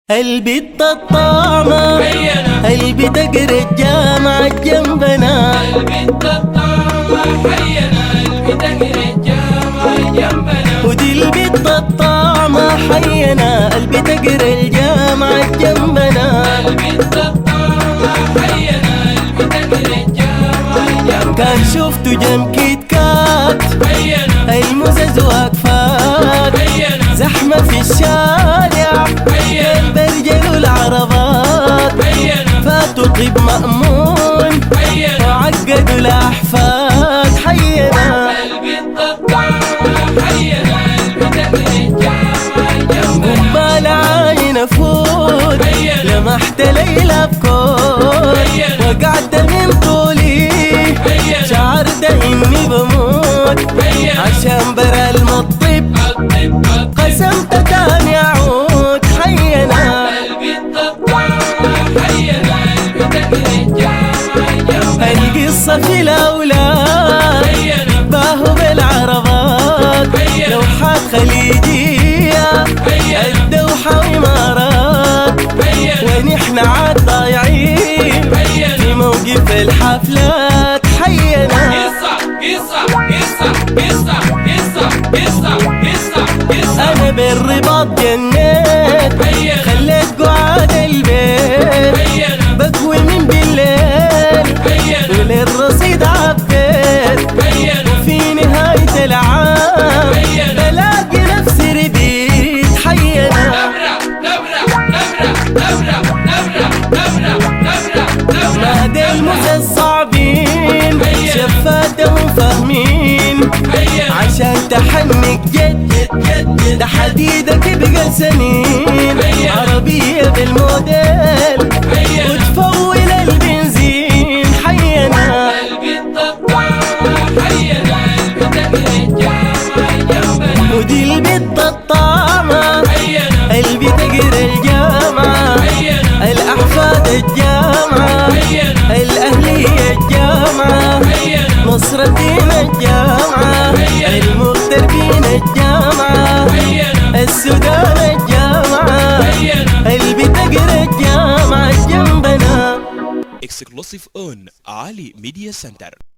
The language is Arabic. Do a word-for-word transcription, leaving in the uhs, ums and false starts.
البت الطعمة قلبي تقرا الجامعة جنبنا. البت الطعمة حينا قلبي تقرا الجامعة جنبنا. ودي البت الطعمة حينا قلبي تقرا الجامعة جنبنا. البت الطعمة حينا قلبي تقرا الجامعة جنبنا. كان شفته جنب كيت كات حينا المزز واقفات حينا زحمة في الشارع حينا برجلوا العربات فاتوا طيب مأمون وعقدوا الأحفاد. حينا البت الطعمة حينا قلبي تقرا الجامعة جنبنا. قبال عين فوت لمحت ليلى بكون وقعدت من طولي شعرت اني بموت عشان برا المطب قسمت تاني اعود. حينا البت الطعمة حينا قلبي تقرا الجامعة جنبنا. القصة في الأولاد باهوا بالعربات لوحات خليجية الدوحة وإمارات ونحن عاد ضايعين في موقف الحفلات. حينا قصة قصة قصة قصة قصة قصة قصة قصة أنا بالرباط جنيت خليت قعاد البيت بقوي من بالليل وللرصيد عبيت وفي نهاية العام بلاقي نفسي رديت. حينا نبرة نبرة نبرة نبرة نبرة نبرة نبرة نادي الموسى الصعبين شفاتهم فاهمين عشان تحنك جد ده حديدك بقى سنين عربية بالموديل وتفول البنزين. حينا البت الطعمة حينا قلبي تقرا الجامعة جنبنا. ودي البت الطعمة حينا قلبي تقرا الجامعة حينا الأحفاد الجامعة الأهلية الجامعة نصر الدين الجامعة المغتربين الجامعة السودان الجامعة قلبي تقرا الجامعة جنبنا. Exclusive on Ali Media Center.